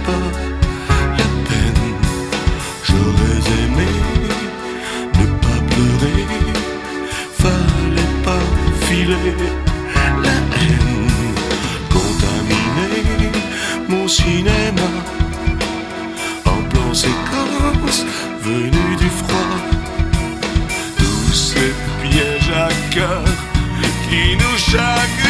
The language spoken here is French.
pas la peine. J'aurais aimé ne pas pleurer, fallait pas filer la haine. Contaminer mon cinéma en plan séquence venu du froid. Tous ces pièges à cœur qui nous chagrins.